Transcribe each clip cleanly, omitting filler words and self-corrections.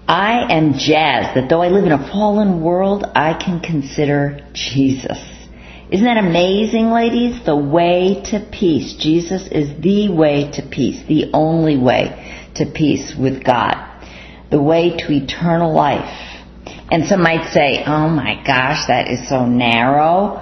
I am jazzed that though I live in a fallen world, I can consider Jesus. Isn't that amazing, ladies? The way to peace. Jesus is the way to peace, the only way to peace with God, the way to eternal life. And some might say, oh my gosh, that is so narrow.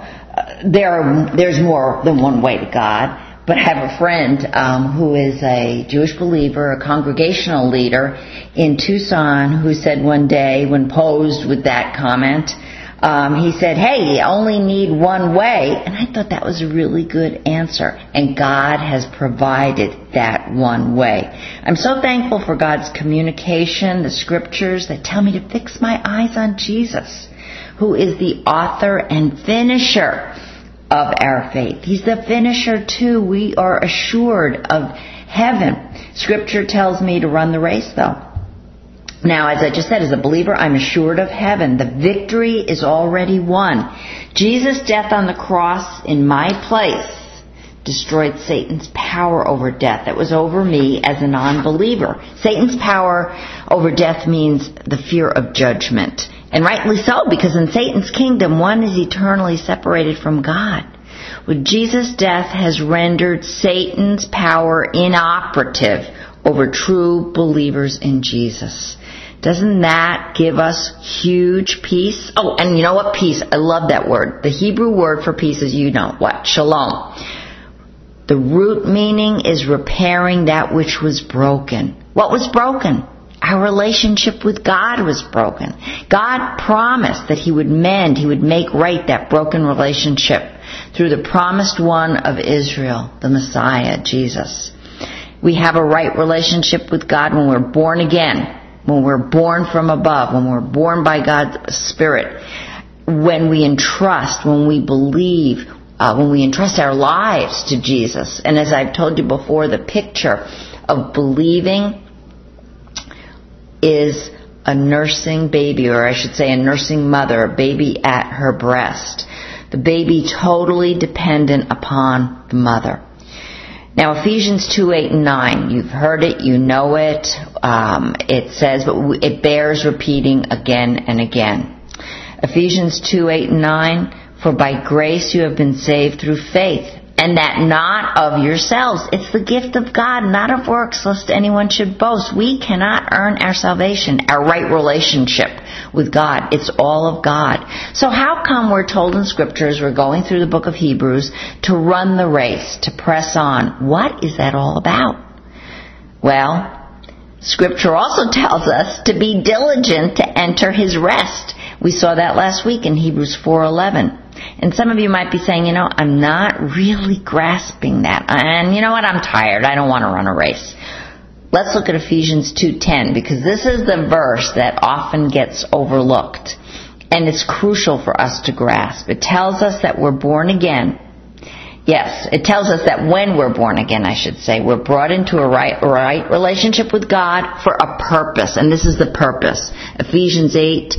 There's more than one way to God. But I have a friend who is a Jewish believer, a congregational leader in Tucson, who said one day when posed with that comment, he said, hey, you only need one way. And I thought that was a really good answer. And God has provided that one way. I'm so thankful for God's communication, the scriptures that tell me to fix my eyes on Jesus, who is the author and finisher of our faith. He's the finisher too. We are assured of heaven. Scripture tells me to run the race though. Now, as I just said, as a believer, I'm assured of heaven. The victory is already won. Jesus' death on the cross in my place destroyed Satan's power over death that was over me as a non-believer. Satan's power over death means the fear of judgment. And rightly so, because in Satan's kingdom, one is eternally separated from God. Well, Jesus' death has rendered Satan's power inoperative over true believers in Jesus. Doesn't that give us huge peace? Oh, and you know what? Peace. I love that word. The Hebrew word for peace is, you know what? Shalom. The root meaning is repairing that which was broken. What was broken? Our relationship with God was broken. God promised that He would mend, He would make right that broken relationship through the promised one of Israel, the Messiah, Jesus. We have a right relationship with God when we're born again, when we're born from above, when we're born by God's Spirit, when we entrust, when we believe, when we entrust our lives to Jesus. And as I've told you before, the picture of believing is a nursing baby, or I should say a nursing mother, a baby at her breast. The baby totally dependent upon the mother. Now, Ephesians 2:8 and 9, you've heard it, you know it. It says, but it bears repeating again and again. Ephesians 2:8 and 9, for by grace you have been saved through faith, and that not of yourselves. It's the gift of God, not of works, lest anyone should boast. We cannot earn our salvation, our right relationship with God. It's all of God. So how come we're told in Scripture, as we're going through the book of Hebrews, to run the race, to press on? What is that all about? Well, Scripture also tells us to be diligent to enter His rest. We saw that last week in Hebrews 4:11. And some of you might be saying, you know, I'm not really grasping that. And you know what? I'm tired. I don't want to run a race. Let's look at Ephesians 2:10, because this is the verse that often gets overlooked. And it's crucial for us to grasp. It tells us that we're born again. Yes, it tells us that when we're born again, I should say, we're brought into a right relationship with God for a purpose. And this is the purpose. Ephesians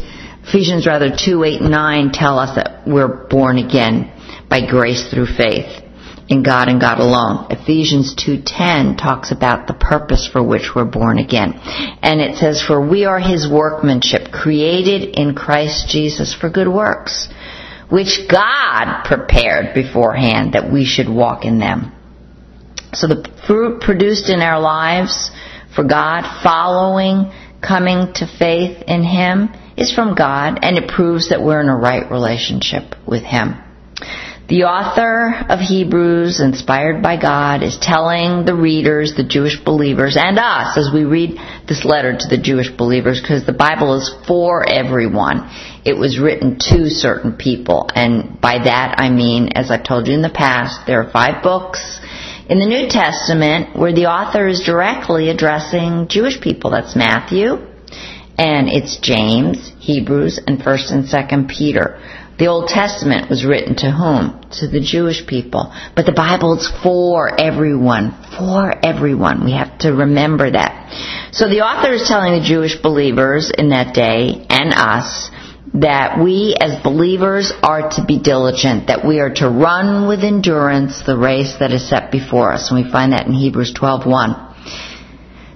2:8 and 9 tell us that we're born again by grace through faith in God and God alone. Ephesians 2:10 talks about the purpose for which we're born again. And it says, for we are His workmanship, created in Christ Jesus for good works, which God prepared beforehand that we should walk in them. So the fruit produced in our lives for God, following, coming to faith in Him, is from God, and it proves that we're in a right relationship with Him. The author of Hebrews, inspired by God, is telling the readers, the Jewish believers, and us as we read this letter to the Jewish believers, because the Bible is for everyone. It was written to certain people, and by that I mean, as I've told you in the past, there are 5 books in the New Testament where the author is directly addressing Jewish people. That's Matthew, and it's James, Hebrews, and 1st and 2nd Peter. The Old Testament was written to whom? To the Jewish people. But the Bible is for everyone. For everyone. We have to remember that. So the author is telling the Jewish believers in that day, and us, that we as believers are to be diligent, that we are to run with endurance the race that is set before us. And we find that in Hebrews 12:1.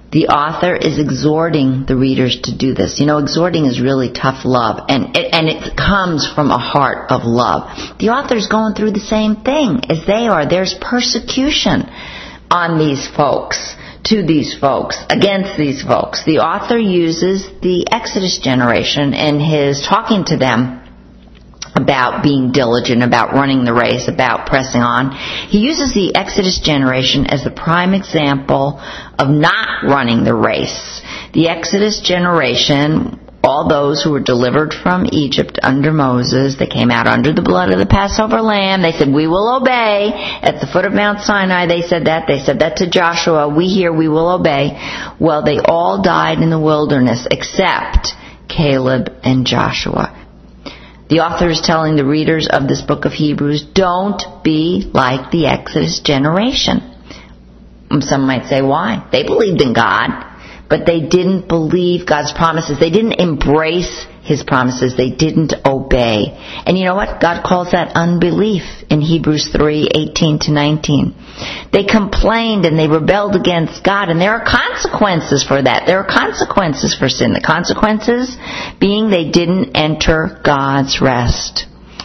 The author is exhorting the readers to do this. You know, exhorting is really tough love, and it comes from a heart of love. The author is going through the same thing as they are. There's persecution on these folks, to these folks, against these folks. The author uses the Exodus generation in his talking to them about being diligent, about running the race, about pressing on. He uses the Exodus generation as the prime example of not running the race. The Exodus generation, all those who were delivered from Egypt under Moses, they came out under the blood of the Passover lamb. They said, we will obey. At the foot of Mount Sinai, they said that. They said that to Joshua. We will obey. Well, they all died in the wilderness except Caleb and Joshua. The author is telling the readers of this book of Hebrews, don't be like the Exodus generation. Some might say, why? They believed in God, but they didn't believe God's promises. They didn't embrace His promises. They didn't obey. And you know what? God calls that unbelief in Hebrews 3:18-19. They complained and they rebelled against God, and there are consequences for that. There are consequences for sin. The consequences being they didn't enter God's rest.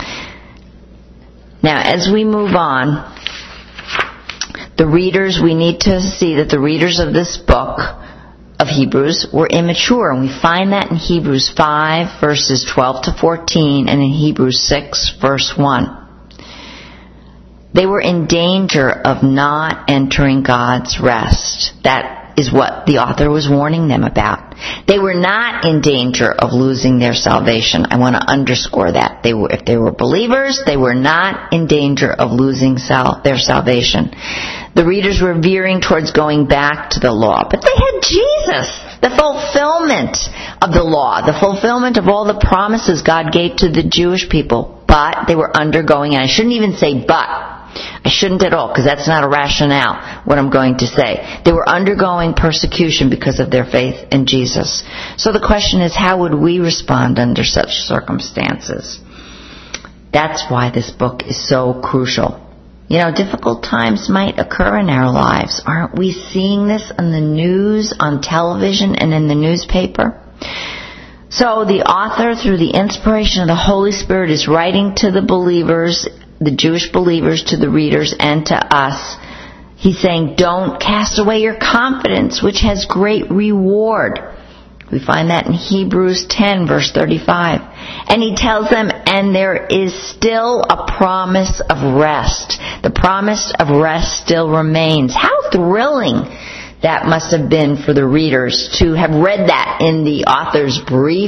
Now, as we move on, the readers, we need to see that the readers of this book of Hebrews were immature, and we find that in Hebrews 5 verses 12-14 and in Hebrews 6 verse 1. They were in danger of not entering God's rest. That is what the author was warning them about. They were not in danger of losing their salvation. I want to underscore that. If they were believers, they were not in danger of losing their salvation. The readers were veering towards going back to the law, but they had Jesus, the fulfillment of the law, the fulfillment of all the promises God gave to the Jewish people. But they were undergoing, and I shouldn't even say but. I shouldn't at all, because that's not a rationale, what I'm going to say. They were undergoing persecution because of their faith in Jesus. So the question is, how would we respond under such circumstances? That's why this book is so crucial. You know, difficult times might occur in our lives. Aren't we seeing this on the news, on television, and in the newspaper? So the author, through the inspiration of the Holy Spirit, is writing to the believers, the Jewish believers, to the readers, and to us. He's saying, don't cast away your confidence, which has great reward. We find that in Hebrews 10, verse 35. And he tells them, and there is still a promise of rest. The promise of rest still remains. How thrilling that must have been for the readers to have read that in the author's brief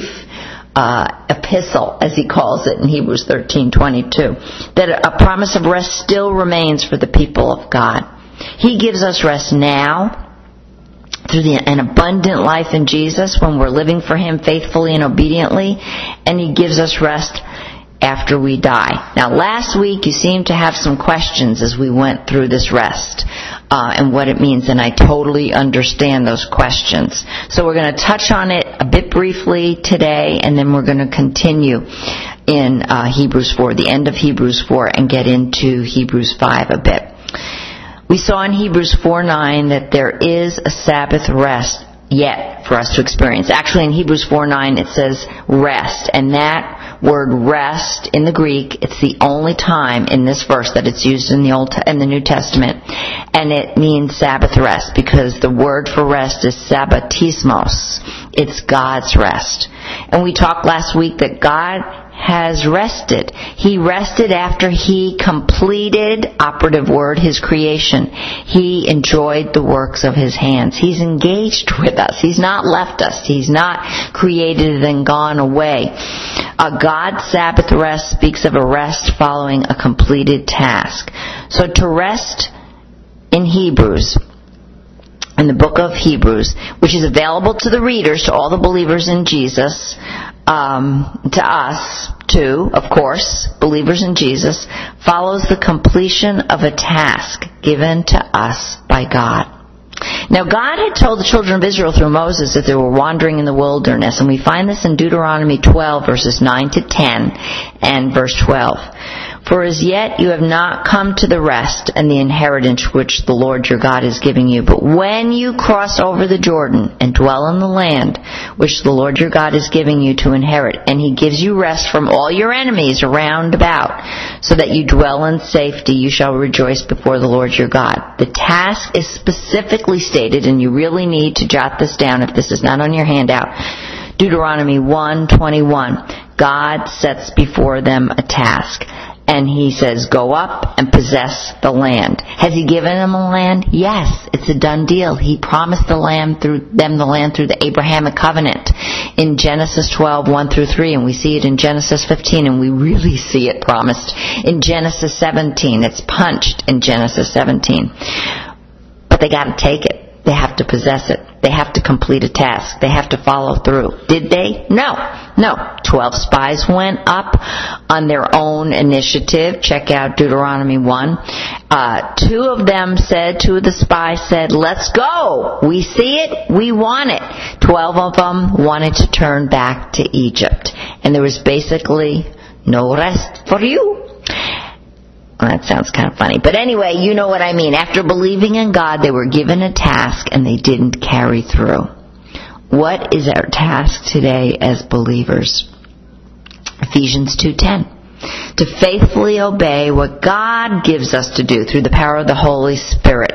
epistle, as he calls it in Hebrews 13:22, that a promise of rest still remains for the people of God. He gives us rest now through an abundant life in Jesus when we're living for Him faithfully and obediently, and He gives us rest after we die. Now, last week you seemed to have some questions as we went through this rest and what it means, and I totally understand those questions. So we're going to touch on it a bit briefly today, and then we're going to continue in Hebrews 4, the end of Hebrews 4, and get into Hebrews 5 a bit. We saw in Hebrews 4:9 that there is a Sabbath rest yet for us to experience. Actually, in Hebrews 4:9 it says rest, and that word rest in the Greek, it's the only time in this verse that it's used in the New Testament, and it means Sabbath rest because the word for rest is sabbatismos. It's God's rest. And we talked last week that God has rested. He rested after He completed, operative word, His creation. He enjoyed the works of His hands. He's engaged with us. He's not left us. He's not created and gone away. God's Sabbath rest speaks of a rest following a completed task. So to rest in Hebrews, in the book of Hebrews, which is available to the readers, to all the believers in Jesus, to us too, of course, believers in Jesus, follows the completion of a task given to us by God. Now, God had told the children of Israel through Moses that they were wandering in the wilderness, and we find this in Deuteronomy 12, verses 9-10, and verse 12. For as yet you have not come to the rest and the inheritance which the Lord your God is giving you. But when you cross over the Jordan and dwell in the land which the Lord your God is giving you to inherit, and he gives you rest from all your enemies around about, so that you dwell in safety, you shall rejoice before the Lord your God. The task is specifically stated, and you really need to jot this down if this is not on your handout. Deuteronomy 1:21. God sets before them a task. And he says, go up and possess the land. Has he given them a land? Yes, it's a done deal. He promised the land through the Abrahamic covenant in Genesis 12:1-3, and we see it in Genesis 15, and we really see it promised in Genesis 17. It's punched in Genesis 17. But they got to take it. They have to possess it. They have to complete a task. They have to follow through. Did they? No. 12 spies went up on their own initiative. Check out Deuteronomy 1. Two of the spies said, let's go. We see it. We want it. 12 of them wanted to turn back to Egypt. And there was basically no rest for you. Well, that sounds kind of funny. But anyway, you know what I mean. After believing in God, they were given a task and they didn't carry through. What is our task today as believers? Ephesians 2:10. To faithfully obey what God gives us to do through the power of the Holy Spirit.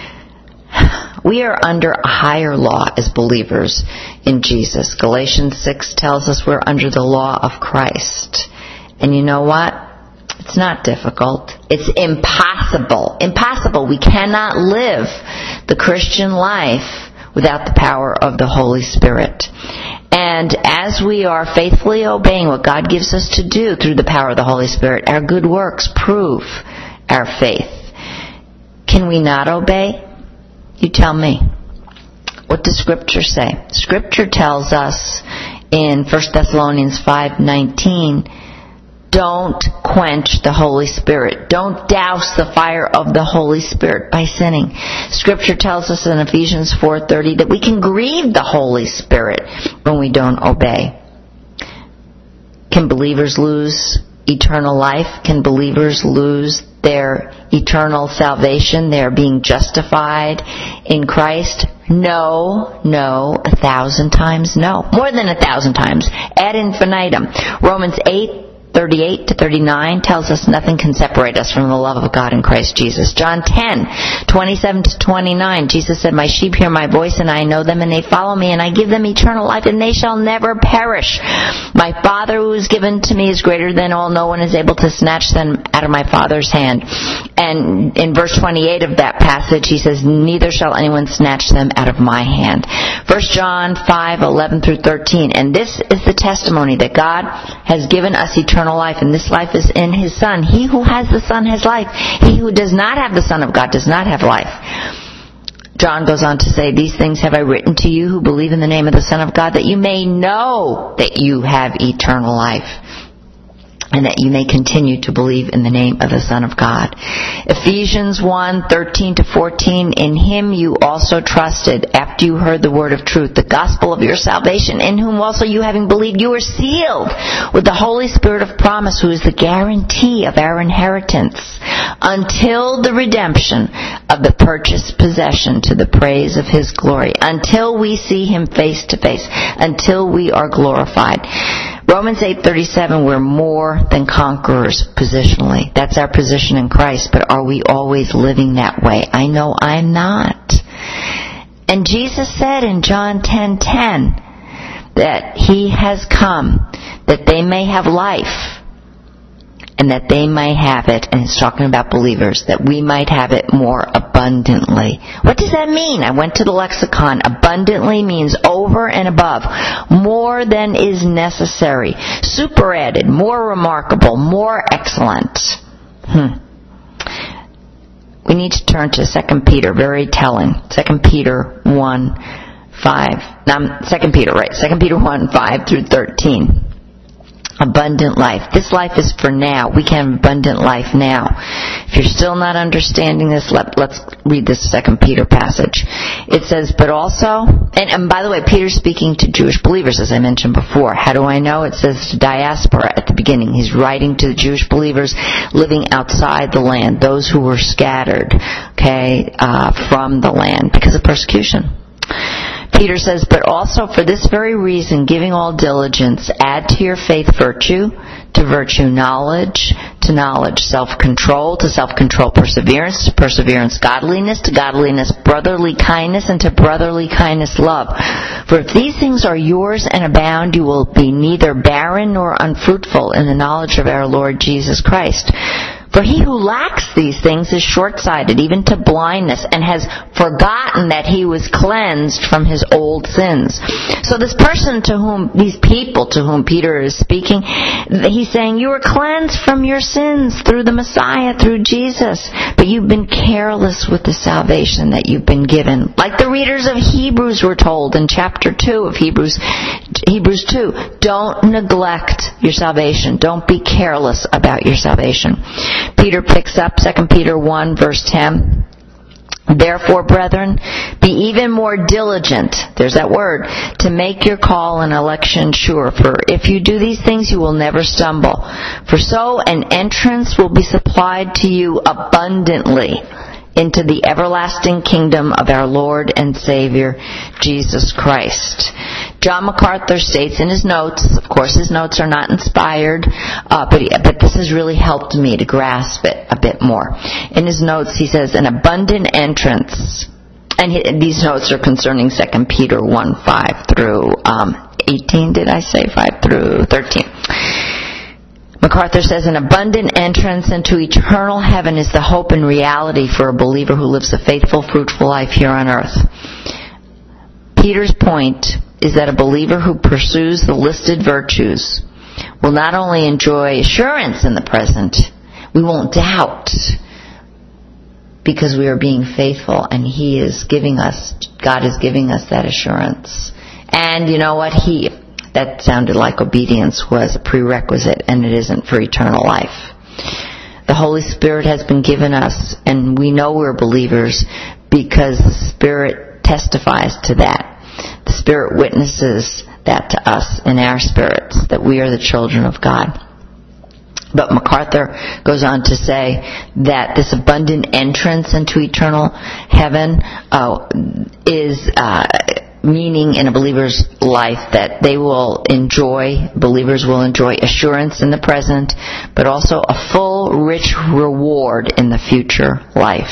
We are under a higher law as believers in Jesus. Galatians 6 tells us we're under the law of Christ. And you know what? It's not difficult. It's impossible. Impossible. We cannot live the Christian life without the power of the Holy Spirit. And as we are faithfully obeying what God gives us to do through the power of the Holy Spirit, our good works prove our faith. Can we not obey? You tell me. What does Scripture say? Scripture tells us in 1 Thessalonians 5:19, don't quench the Holy Spirit. Don't douse the fire of the Holy Spirit by sinning. Scripture tells us in Ephesians 4:30 that we can grieve the Holy Spirit when we don't obey. Can believers lose eternal life? Can believers lose their eternal salvation? They're being justified in Christ? No, 1,000 times no. More than 1,000 times. Ad infinitum. Romans 8:38-39 tells us nothing can separate us from the love of God in Christ Jesus. John 10:27-29, Jesus said, my sheep hear my voice, and I know them, and they follow me, and I give them eternal life, and they shall never perish. My Father who is given to me is greater than all. No one is able to snatch them out of my Father's hand. And in verse 28 of that passage, he says, neither shall anyone snatch them out of my hand. 1 John 5:11-13, and this is the testimony that God has given us eternal life, and this life is in His Son. He who has the Son has life. He who does not have the Son of God does not have life. John goes on to say, these things have I written to you who believe in the name of the Son of God, that you may know that you have eternal life, and that you may continue to believe in the name of the Son of God. Ephesians 1:13-14, in Him you also trusted, after you heard the word of truth, the gospel of your salvation, in whom also you, having believed, you were sealed with the Holy Spirit of promise, who is the guarantee of our inheritance, until the redemption of the purchased possession, to the praise of His glory, until we see Him face to face, until we are glorified. Romans 8:37, we're more than conquerors positionally. That's our position in Christ, but are we always living that way? I know I'm not. And Jesus said in John 10:10 that He has come that they may have life, and that they may have it, and it's talking about believers, that we might have it more abundantly. What does that mean? I went to the lexicon. Abundantly means over and above, more than is necessary, superadded, more remarkable, more excellent. We need to turn to 2 Peter, very telling. 2 Peter 1:5. 2 Peter 1:5-13. Abundant life. This life is for now. We can have abundant life now. If you're still not understanding this, let's read this 2 Peter passage. It says, but also, and by the way, Peter's speaking to Jewish believers, as I mentioned before. How do I know? It says to diaspora at the beginning. He's writing to the Jewish believers living outside the land, those who were scattered, from the land because of persecution. Peter says, but also for this very reason, giving all diligence, add to your faith virtue, to virtue knowledge, to knowledge self-control, to self-control perseverance, to perseverance godliness, to godliness brotherly kindness, and to brotherly kindness love. For if these things are yours and abound, you will be neither barren nor unfruitful in the knowledge of our Lord Jesus Christ. For he who lacks these things is short-sighted, even to blindness, and has forgotten that he was cleansed from his old sins. So these people to whom Peter is speaking, he's saying, you were cleansed from your sins through the Messiah, through Jesus, but you've been careless with the salvation that you've been given. Like the readers of Hebrews were told in chapter 2 of Hebrews 2, don't neglect your salvation. Don't be careless about your salvation. Peter picks up 2 Peter 1 verse 10. Therefore, brethren, be even more diligent, there's that word, to make your call and election sure. For if you do these things, you will never stumble. For so an entrance will be supplied to you abundantly into the everlasting kingdom of our Lord and Savior, Jesus Christ. John MacArthur states in his notes, of course his notes are not inspired, but this has really helped me to grasp it a bit more. In his notes he says, an abundant entrance, and these notes are concerning 2 Peter 1, 5 through 18, did I say 5 through 13? MacArthur says, an abundant entrance into eternal heaven is the hope and reality for a believer who lives a faithful, fruitful life here on earth. Peter's point is that a believer who pursues the listed virtues will not only enjoy assurance in the present, we won't doubt because we are being faithful and God is giving us that assurance. And you know what? That sounded like obedience was a prerequisite, and it isn't for eternal life. The Holy Spirit has been given us, and we know we're believers because the Spirit testifies to that. The Spirit witnesses that to us in our spirits, that we are the children of God. But MacArthur goes on to say that this abundant entrance into eternal heaven is meaning in a believer's life that believers will enjoy assurance in the present, but also a full, rich reward in the future life.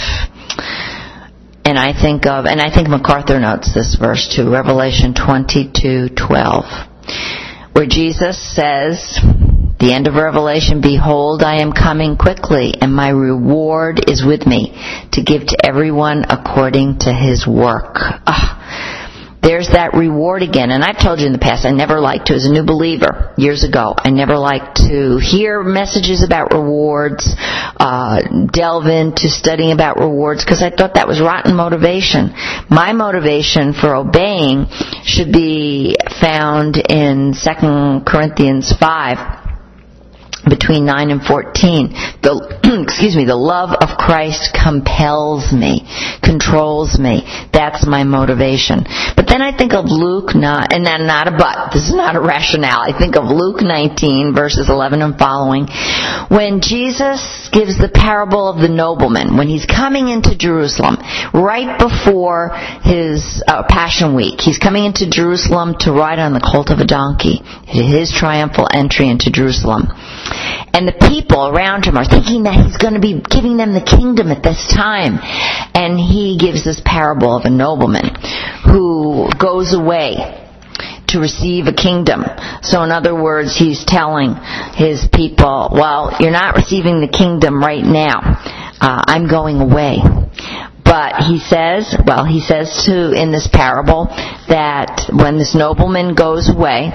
And I think MacArthur notes this verse too, Revelation 22:12, where Jesus says, the end of Revelation, behold, I am coming quickly, and my reward is with me to give to everyone according to his work. There's that reward again. And I've told you in the past, I never liked to, as a new believer, years ago, I never liked to hear messages about rewards, delve into studying about rewards, because I thought that was rotten motivation. My motivation for obeying should be found in 2 Corinthians 5, between 9 and 14. The love of Christ compels me, controls me. That's my motivation. But then I think of Luke 9, and then not a but. This is not a rationale. I think of Luke 19, verses 11 and following, when Jesus gives the parable of the nobleman, when he's coming into Jerusalem, right before his Passion Week. He's coming into Jerusalem to ride on the colt of a donkey. His triumphal entry into Jerusalem. And the people around him are thinking that he's going to be giving them the kingdom at this time. And he gives this parable of a nobleman who goes away to receive a kingdom. So in other words, he's telling his people, well, you're not receiving the kingdom right now. I'm going away. But he says in this parable that when this nobleman goes away,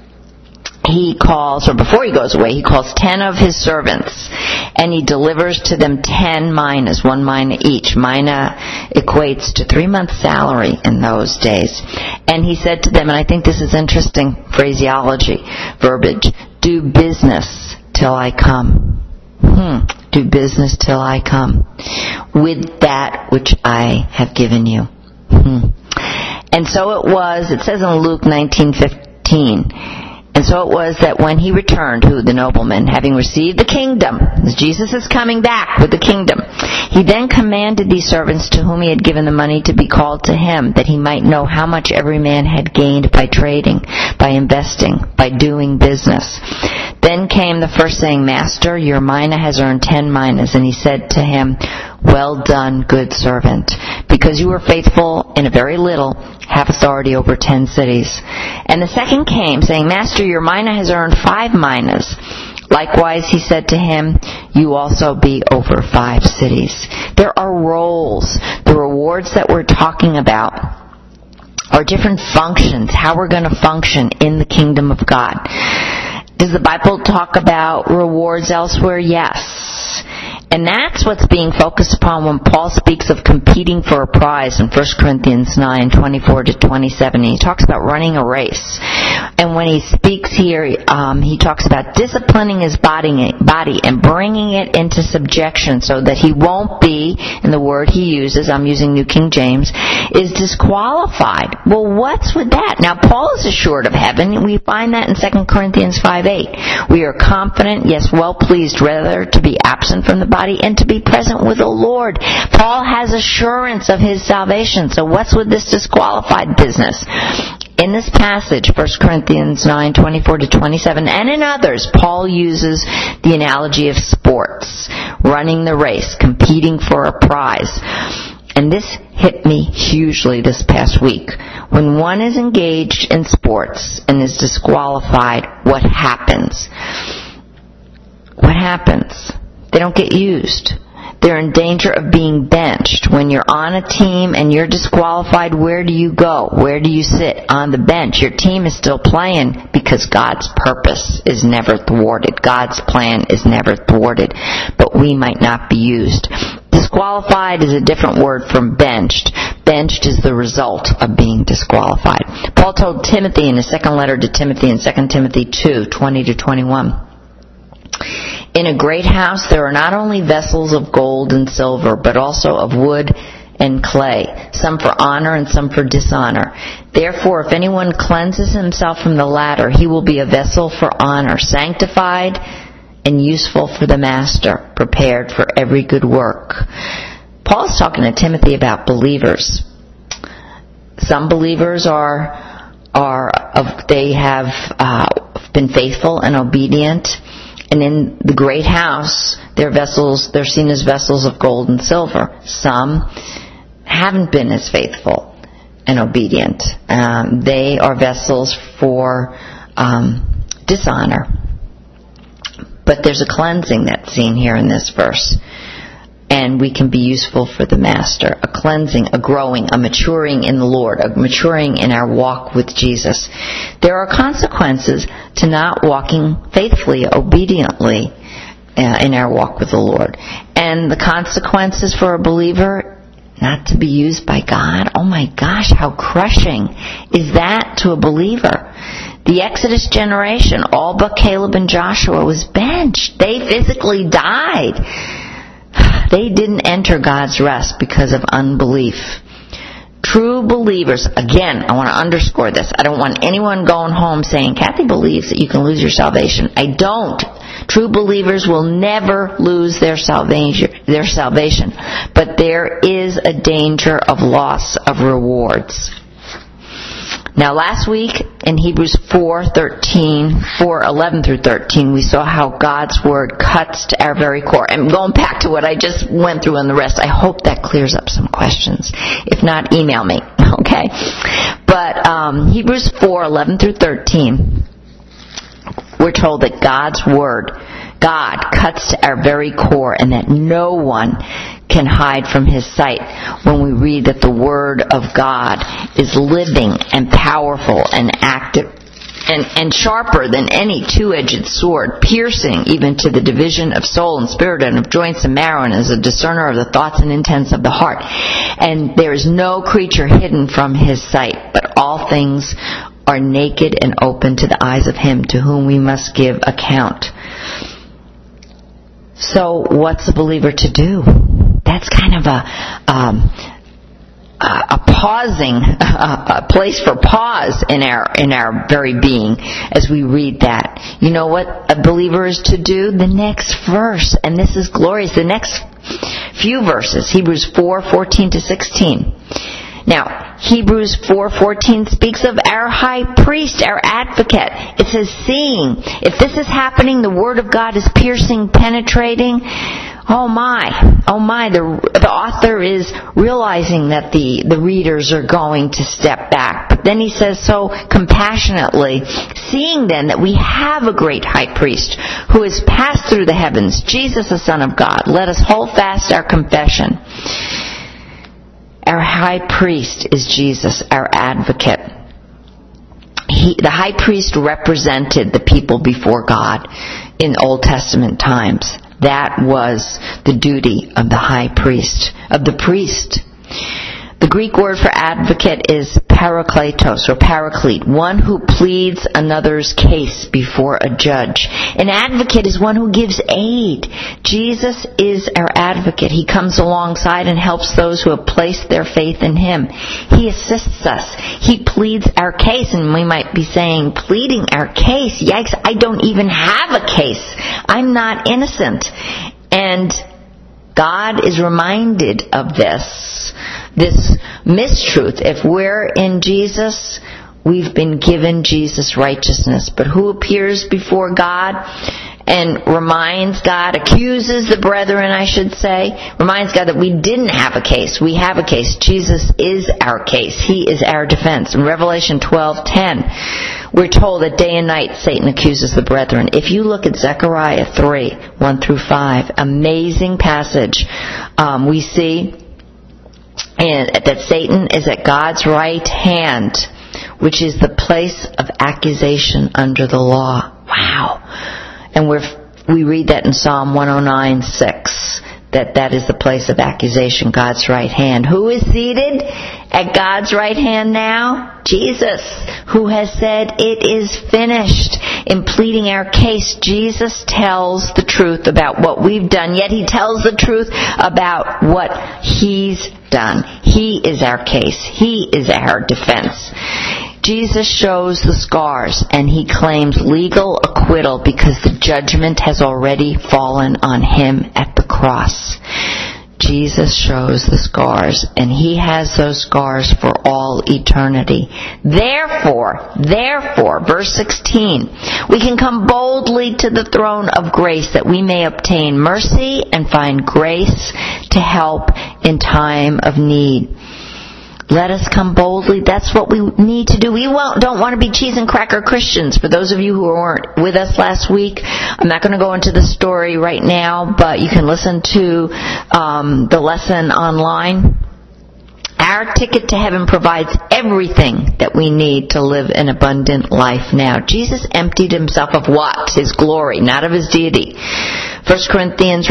before he goes away, he calls 10 of his servants, and he delivers to them 10 minas, 1 mina each. Mina equates to 3 months' salary in those days. And he said to them, and I think this is interesting phraseology, verbiage, Do business till I come. Do business till I come with that which I have given you. And so it was, it says in Luke 19:15, and so it was that when he returned, the nobleman, having received the kingdom, Jesus is coming back with the kingdom, he then commanded these servants to whom he had given the money to be called to him, that he might know how much every man had gained by trading, by investing, by doing business. Then came the first saying, Master, your mina has earned 10 minas. And he said to him, Well done, good servant. Because you were faithful in a very little, have authority over 10 cities. And the second came, saying, Master, your mina has earned 5 minas. Likewise, he said to him, You also be over 5 cities. There are roles. The rewards that we're talking about are different functions, how we're going to function in the kingdom of God. Does the Bible talk about rewards elsewhere? Yes. And that's what's being focused upon when Paul speaks of competing for a prize in 1 Corinthians 9:24-27. He talks about running a race. And when he speaks here, he talks about disciplining his body and bringing it into subjection so that he won't be, and the word he uses, I'm using New King James, is disqualified. Well, what's with that? Now, Paul is assured of heaven. We find that in 2 Corinthians 5:8. We are confident, yes, well pleased, rather to be absent from the body and to be present with the Lord. Paul has assurance of his salvation. So what's with this disqualified business? In this passage, 1 Corinthians 9:24-27, and in others, Paul uses the analogy of sports, running the race, competing for a prize. And this hit me hugely this past week. When one is engaged in sports and is disqualified, what happens? What happens? They don't get used. They're in danger of being benched. When you're on a team and you're disqualified, where do you go? Where do you sit? On the bench. Your team is still playing because God's purpose is never thwarted. God's plan is never thwarted. But we might not be used. Disqualified is a different word from benched. Benched is the result of being disqualified. Paul told Timothy in his second letter to Timothy in 2 Timothy 2:20-21, In a great house there are not only vessels of gold and silver, but also of wood and clay, some for honor and some for dishonor. Therefore, if anyone cleanses himself from the latter, he will be a vessel for honor, sanctified and useful for the master, prepared for every good work. Paul's talking to Timothy about believers. Some believers they have been faithful and obedient. And in the great house, they're seen as vessels of gold and silver. Some haven't been as faithful and obedient. They are vessels for dishonor. But there's a cleansing that's seen here in this verse. And we can be useful for the master. A cleansing, a growing, a maturing in the Lord, a maturing in our walk with Jesus. There are consequences to not walking faithfully, obediently in our walk with the Lord. And the consequences for a believer, not to be used by God. Oh my gosh, how crushing is that to a believer? The Exodus generation, all but Caleb and Joshua, was benched. They physically died. They didn't enter God's rest because of unbelief. True believers, again, I want to underscore this. I don't want anyone going home saying, Kathy believes that you can lose your salvation. I don't. True believers will never lose their salvation. But there is a danger of loss of rewards. Now, last week in Hebrews 4:11-13, we saw how God's Word cuts to our very core. And going back to what I just went through and the rest, I hope that clears up some questions. If not, email me, okay? But Hebrews 4:11-13, we're told that God's Word, God, cuts to our very core and that no one can hide from His sight when we read that the Word of God is living and powerful and active and sharper than any two-edged sword, piercing even to the division of soul and spirit and of joints and marrow, and is a discerner of the thoughts and intents of the heart. And there is no creature hidden from His sight, but all things are naked and open to the eyes of Him to whom we must give account. So what's a believer to do? That's kind of a pausing, a place for pause in our very being as we read that. You know what a believer is to do? The next verse, and this is glorious, the next few verses, Hebrews 4:14 to 16. Now, Hebrews 4:14 speaks of our high priest, our advocate. It says, seeing, if this is happening, the Word of God is piercing, penetrating. Oh my, the author is realizing that the readers are going to step back. But then he says so compassionately, seeing then that we have a great high priest who has passed through the heavens, Jesus the Son of God, let us hold fast our confession. Our high priest is Jesus, our advocate. The high priest represented the people before God in Old Testament times. That was the duty of the high priest, of the priest. The Greek word for advocate is parakletos, or paraclete, one who pleads another's case before a judge. An advocate is one who gives aid. Jesus is our advocate. He comes alongside and helps those who have placed their faith in Him. He assists us. He pleads our case, and we might be saying, pleading our case? Yikes, I don't even have a case. I'm not innocent. And God is reminded of this mistruth. If we're in Jesus, we've been given Jesus' righteousness. But who appears before God and reminds God, accuses the brethren, I should say, reminds God that we didn't have a case. We have a case. Jesus is our case. He is our defense. In Revelation 12:10, we're told that day and night Satan accuses the brethren. If you look at Zechariah 3:1 through 5, amazing passage, we see that Satan is at God's right hand, which is the place of accusation under the law. Wow. And we read that in Psalm 109:6, that is the place of accusation, God's right hand. Who is seated at God's right hand now? Jesus, who has said, it is finished. In pleading our case, Jesus tells the truth about what we've done, yet He tells the truth about what He's done. He is our case. He is our defense. Jesus shows the scars, and He claims legal acquittal because the judgment has already fallen on Him at the cross. Jesus shows the scars, and He has those scars for all eternity. Therefore, verse 16, we can come boldly to the throne of grace that we may obtain mercy and find grace to help in time of need. Let us come boldly. That's what we need to do. We don't want to be cheese and cracker Christians. For those of you who weren't with us last week, I'm not going to go into the story right now, but you can listen to the lesson online. Our ticket to heaven provides everything that we need to live an abundant life now. Jesus emptied Himself of what? His glory, not of His deity. 2 Corinthians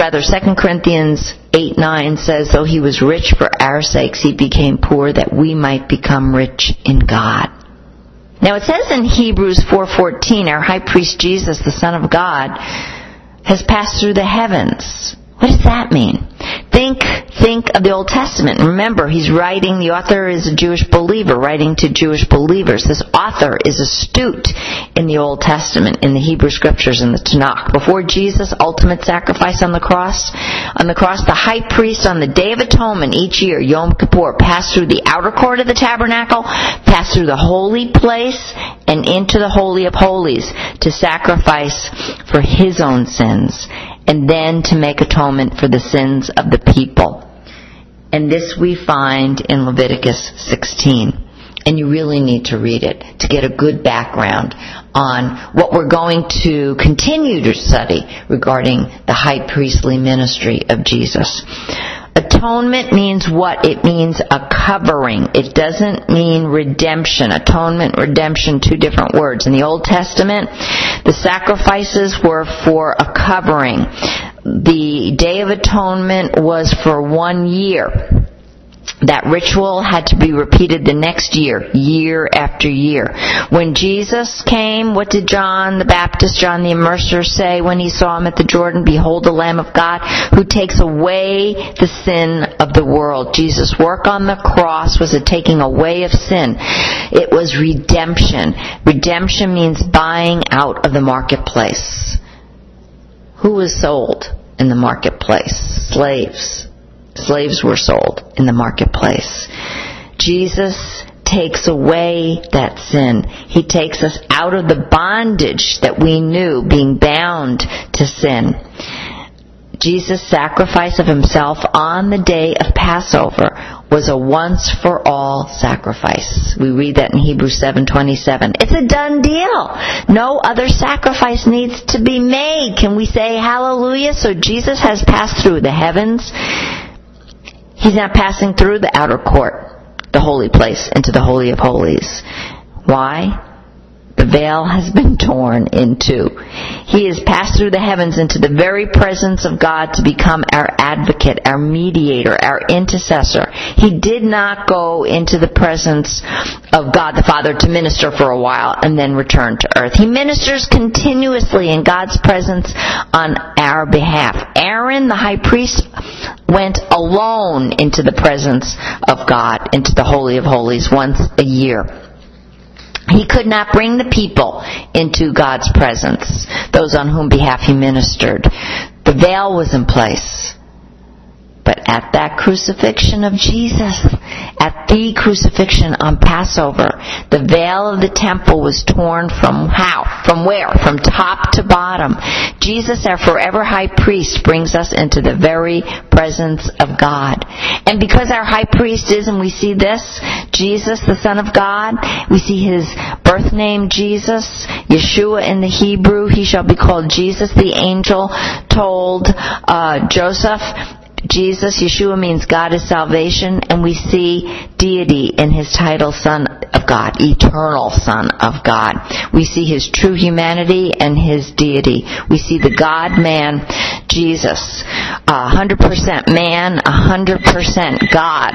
8:9 says, though He was rich for our sakes, He became poor that we might become rich in God. Now it says in Hebrews 4:14, our high priest Jesus, the Son of God, has passed through the heavens. What does that mean? Think of the Old Testament. Remember, the author is a Jewish believer, writing to Jewish believers. This author is astute in the Old Testament, in the Hebrew Scriptures, in the Tanakh. Before Jesus' ultimate sacrifice on the cross, the high priest on the Day of Atonement each year, Yom Kippur, passed through the outer court of the tabernacle, passed through the holy place, and into the Holy of Holies to sacrifice for his own sins, and then to make atonement for the sins of the people. And this we find in Leviticus 16. And you really need to read it to get a good background on what we're going to continue to study regarding the high priestly ministry of Jesus. Atonement means what? It means a covering. It doesn't mean redemption. Atonement, redemption, two different words. In the Old Testament, the sacrifices were for a covering. The Day of Atonement was for 1 year. That ritual had to be repeated the next year, year after year. When Jesus came, what did John the Baptist, John the Immerser say when he saw him at the Jordan? Behold the Lamb of God who takes away the sin of the world. Jesus' work on the cross was a taking away of sin. It was redemption. Redemption means buying out of the marketplace. Who was sold in the marketplace? Slaves. Slaves were sold in the marketplace. Jesus takes away that sin. He takes us out of the bondage that we knew, being bound to sin. Jesus' sacrifice of himself on the day of Passover was a once-for-all sacrifice. We read that in Hebrews 7:27. It's a done deal. No other sacrifice needs to be made. Can we say hallelujah? So Jesus has passed through the heavens. He's not passing through the outer court, the holy place, into the Holy of Holies. Why? The veil has been torn in two. He has passed through the heavens into the very presence of God to become our advocate, our mediator, our intercessor. He did not go into the presence of God the Father to minister for a while and then return to earth. He ministers continuously in God's presence on our behalf. Aaron, the high priest, went alone into the presence of God, into the Holy of Holies once a year. He could not bring the people into God's presence, those on whom behalf he ministered. The veil was in place. But at that crucifixion of Jesus, at the crucifixion on Passover, the veil of the temple was torn from how? From where? From top to bottom. Jesus, our forever high priest, brings us into the very presence of God. And because our high priest is, and we see this, Jesus, the Son of God, we see his birth name, Jesus, Yeshua in the Hebrew, he shall be called Jesus. The angel told Joseph, Jesus, Yeshua means God is salvation, and we see deity in his title, Son of God, eternal Son of God. We see his true humanity and his deity. We see the God-man, Jesus, 100% man, 100% God.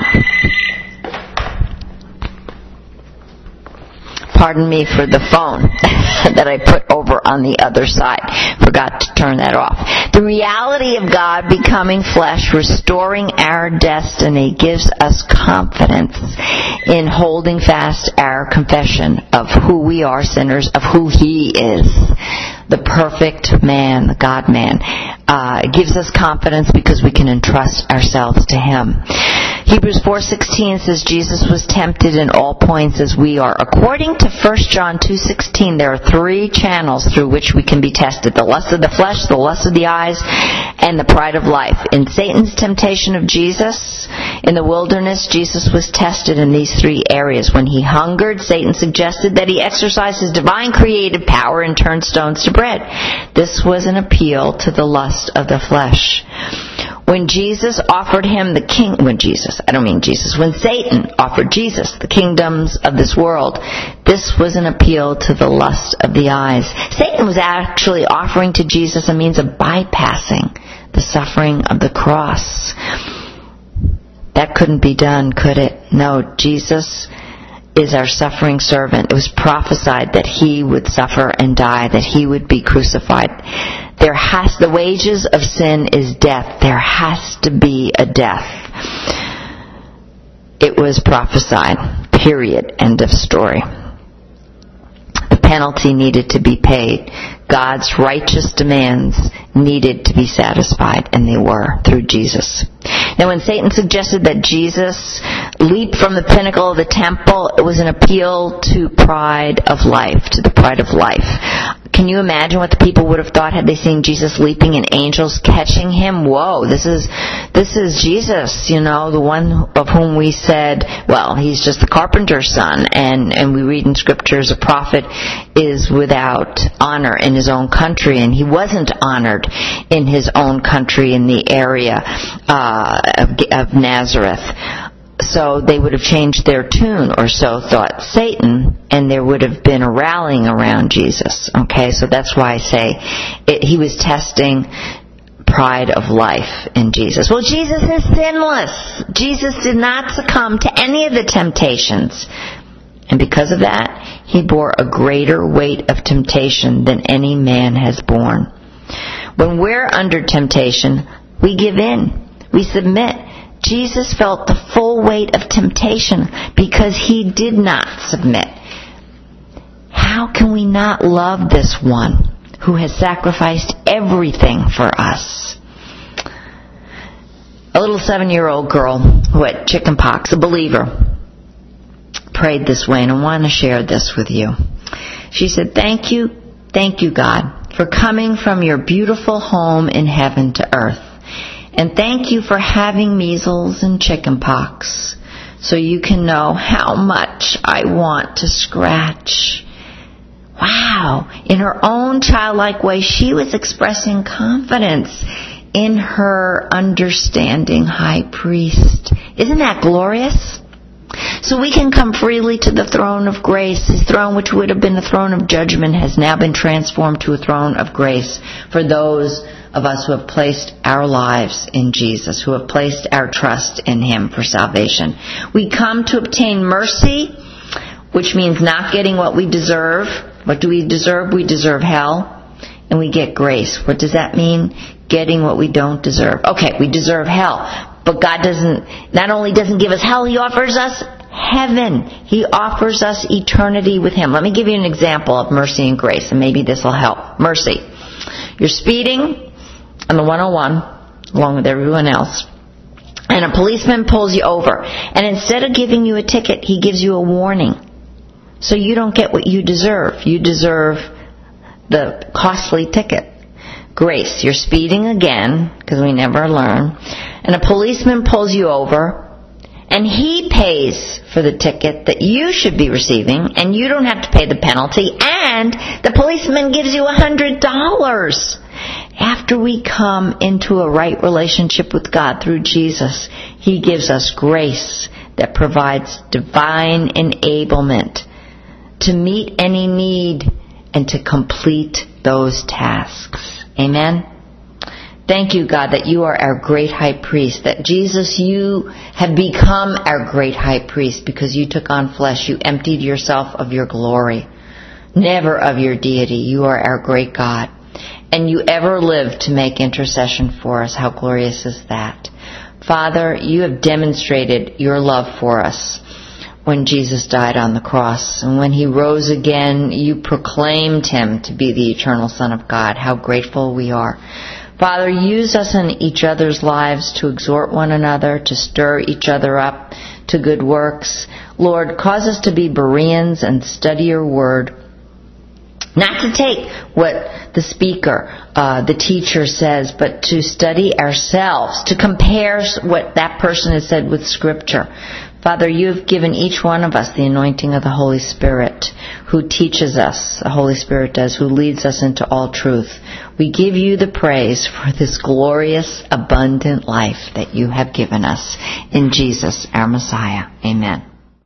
Pardon me for the phone that I put over on the other side. Forgot to turn that off. The reality of God becoming flesh, restoring our destiny, gives us confidence in holding fast our confession of who we are, sinners, of who he is. The perfect man, the God-man. It gives us confidence because we can entrust ourselves to him. Hebrews 4:16 says Jesus was tempted in all points as we are. According to 1 John 2:16, there are three channels through which we can be tested: the lust of the flesh, the lust of the eyes, and the pride of life. In Satan's temptation of Jesus in the wilderness, Jesus was tested in these three areas. When he hungered, Satan suggested that he exercise his divine creative power and turn stones to bread. This was an appeal to the lust of the flesh. When Jesus offered him when Satan offered Jesus the kingdoms of this world, this was an appeal to the lust of the eyes. Satan was actually offering to Jesus a means of bypassing the suffering of the cross. That couldn't be done, could it? No, Jesus is our suffering servant. It was prophesied that he would suffer and die, that he would be crucified. The wages of sin is death. There has to be a death. It was prophesied. Period. End of story. The penalty needed to be paid. God's righteous demands needed to be satisfied, and they were through Jesus. Now, when Satan suggested that Jesus leap from the pinnacle of the temple, it was an appeal to pride of life, to the pride of life. Can you imagine what the people would have thought had they seen Jesus leaping and angels catching him? Whoa, this is Jesus, the one of whom we said, well, he's just the carpenter's son. And we read in scriptures a prophet is without honor in his own country, and he wasn't honored in his own country in the area of Nazareth. So they would have changed their tune, or so thought Satan, and there would have been a rallying around Jesus. Okay, so that's why I say he was testing pride of life in Jesus. Well, Jesus is sinless. Jesus did not succumb to any of the temptations. And because of that, he bore a greater weight of temptation than any man has borne. When we're under temptation, we give in. We submit. Jesus felt the full weight of temptation because he did not submit. How can we not love this one who has sacrificed everything for us? A little 7-year-old girl who had chickenpox, a believer, prayed this way, and I want to share this with you. She said, thank you, God, for coming from your beautiful home in heaven to earth. And thank you for having measles and chickenpox so you can know how much I want to scratch. Wow. In her own childlike way, she was expressing confidence in her understanding high priest. Isn't that glorious? So we can come freely to the throne of grace. His throne, which would have been a throne of judgment, has now been transformed to a throne of grace for those of us who have placed our lives in Jesus, who have placed our trust in him for salvation. We come to obtain mercy, which means not getting what we deserve. What do we deserve? We deserve hell. And we get grace. What does that mean? Getting what we don't deserve. Okay, we deserve hell. But God not only doesn't give us hell, he offers us heaven. He offers us eternity with him. Let me give you an example of mercy and grace, and maybe this will help. Mercy. You're speeding on the 101, along with everyone else, and a policeman pulls you over. And instead of giving you a ticket, he gives you a warning. So you don't get what you deserve. You deserve the costly ticket. Grace. You're speeding again, because we never learn. And a policeman pulls you over, and he pays for the ticket that you should be receiving, and you don't have to pay the penalty, and the policeman gives you $100. After we come into a right relationship with God through Jesus, he gives us grace that provides divine enablement to meet any need and to complete those tasks. Amen? Thank you, God, that you are our great high priest, that Jesus, you have become our great high priest because you took on flesh. You emptied yourself of your glory, never of your deity. You are our great God, and you ever live to make intercession for us. How glorious is that? Father, you have demonstrated your love for us when Jesus died on the cross. And when he rose again, you proclaimed him to be the eternal Son of God. How grateful we are. Father, use us in each other's lives to exhort one another, to stir each other up to good works. Lord, cause us to be Bereans and study your word. Not to take what the speaker, the teacher says, but to study ourselves, to compare what that person has said with Scripture. Father, you have given each one of us the anointing of the Holy Spirit, who teaches us, the Holy Spirit does, who leads us into all truth. We give you the praise for this glorious, abundant life that you have given us in Jesus, our Messiah. Amen.